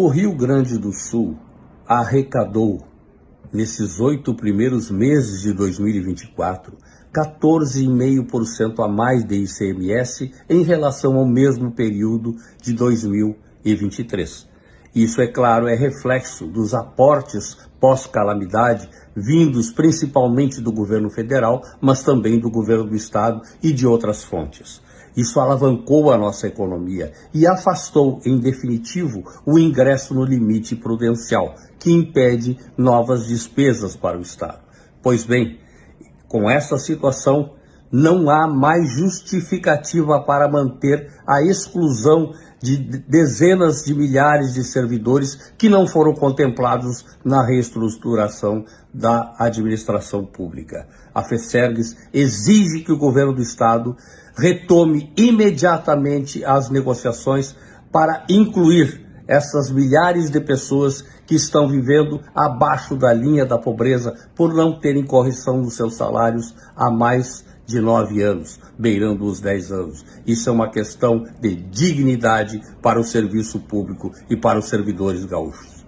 O Rio Grande do Sul arrecadou, nesses 8 primeiros meses de 2024, 14,5% a mais de ICMS em relação ao mesmo período de 2023. Isso, é claro, é reflexo dos aportes pós-calamidade vindos principalmente do governo federal, mas também do governo do estado e de outras fontes. Isso alavancou a nossa economia e afastou, em definitivo, o ingresso no limite prudencial, que impede novas despesas para o Estado. Pois bem, com essa situação, não há mais justificativa para manter a exclusão de dezenas de milhares de servidores que não foram contemplados na reestruturação da administração pública. A FESERGS exige que o governo do Estado retome imediatamente as negociações para incluir essas milhares de pessoas que estão vivendo abaixo da linha da pobreza por não terem correção nos seus salários há mais de 9 anos, beirando os 10 anos. Isso é uma questão de dignidade para o serviço público e para os servidores gaúchos.